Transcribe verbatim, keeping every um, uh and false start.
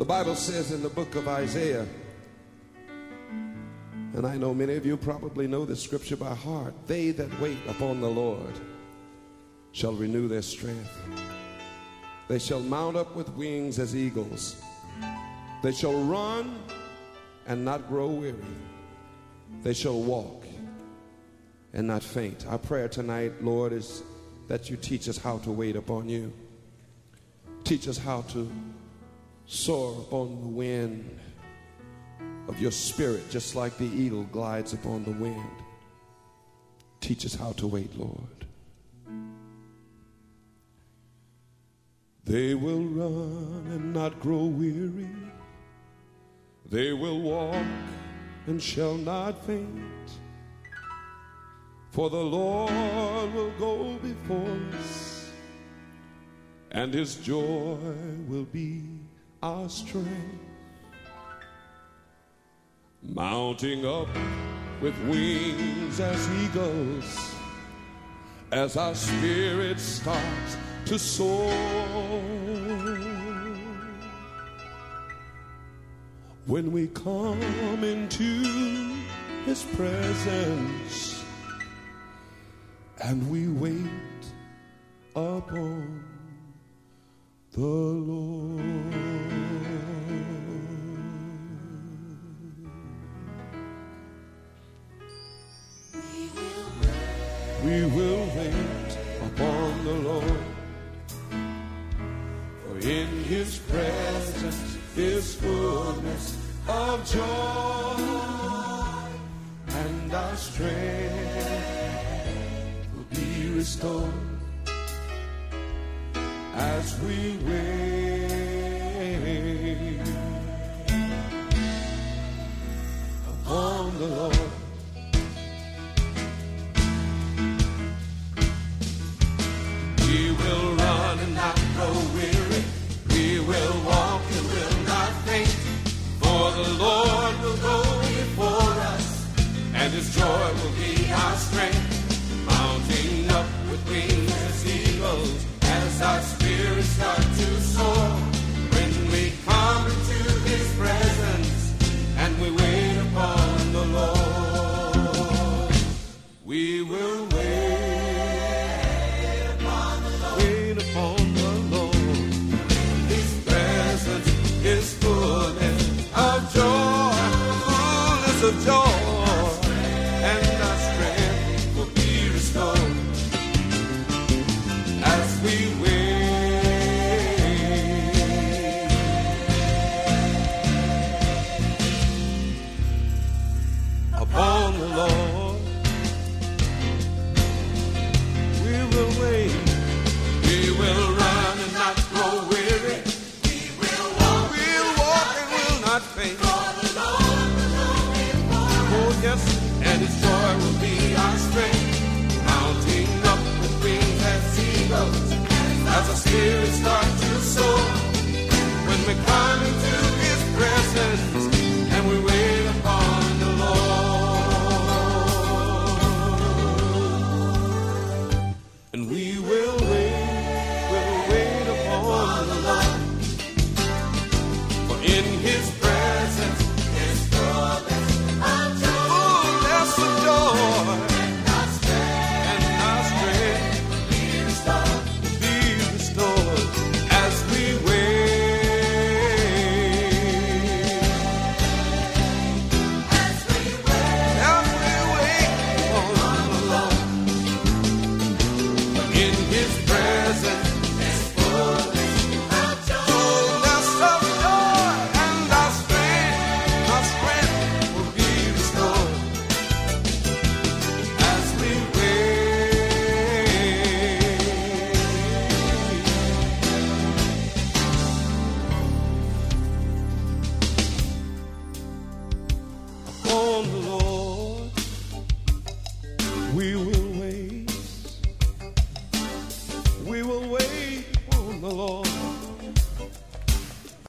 Bible says in the book of Isaiah, and I know many of you probably know this scripture by heart, they that wait upon the Lord shall renew their strength. They shall mount up with wings as eagles. They shall run and not grow weary. They shall walk and not faint. Our prayer tonight, Lord, is that you teach us how to wait upon you. Teach us how to soar upon the wind of your spirit, just like the eagle glides upon the wind. Teach us how to wait, Lord. They will run and not grow weary. They will walk and shall not faint. For the Lord will go before us, and his joy will be our strength. Mounting up with wings as eagles, as our spirit starts to soar. When we come into his presence and we wait upon the Lord. We will wait upon the Lord, for in his presence is fullness of joy, and our strength will be restored as we wait upon the Lord. We will run and not grow weary. We will walk and will not faint. For the Lord will go before us, and his joy will be our strength. Mounting up with wings as eagles, as our spirits start to soar. When we come into his presence and we wait upon the Lord, we will wait. Of joy, and our strength will be restored as we wait upon the Lord. We will wait. We will run and not grow weary. We will walk. We'll walk and will not faint. Yes, and his joy will be